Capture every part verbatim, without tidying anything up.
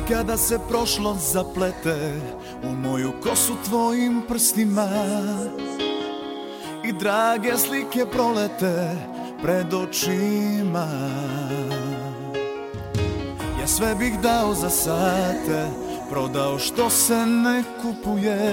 Kada se prošlost zaplete u moju kosu tvojim prstima i drage slike prolete pred očima, ja sve bih dao za sate, prodao što se ne kupuje.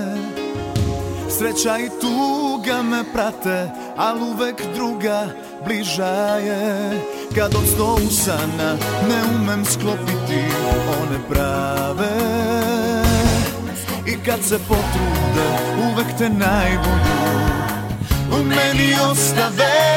Sreća i tuga me prate, al uvek druga bliža je. Kad od sto usana ne umem sklopiti one prave, i kad se potrude uvek te najbolju u meni ostave.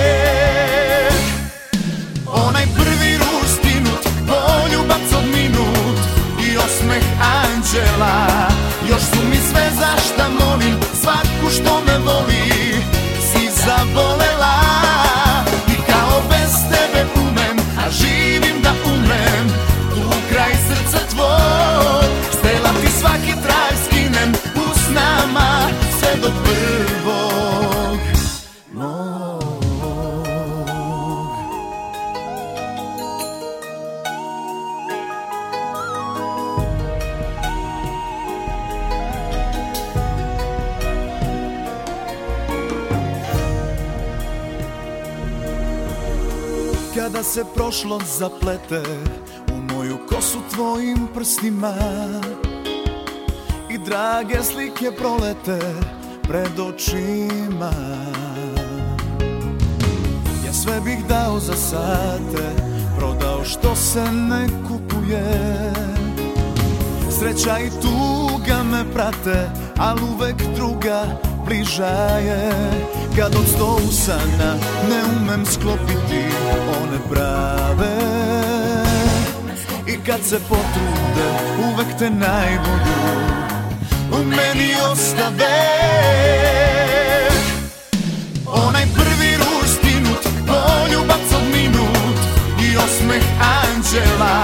Onaj prvi ruž stinut, poljubac od minut i osmeh anđela, još su mi sve za šta molim, svaku što me voli si zabolela. I kao bez tebe umem, a živim da umrem, tu kraj srca tvoj, stela ti svaki trag skinem u snama sve do prvog mog. Kada se prošlost zaplete u moju kosu tvojim prstima i drage slike prolete pred očima, ja sve bih dao za sate, prodao što se ne kupuje. Sreća i tuga me prate, al uvek druga bliža je. Kad od sto usana ne umem sklopiti one prave, i kad se potrude uvek te najbolju u meni ostave. Onaj prvi ruž stinut, poljubac od minut i osmeh anđela,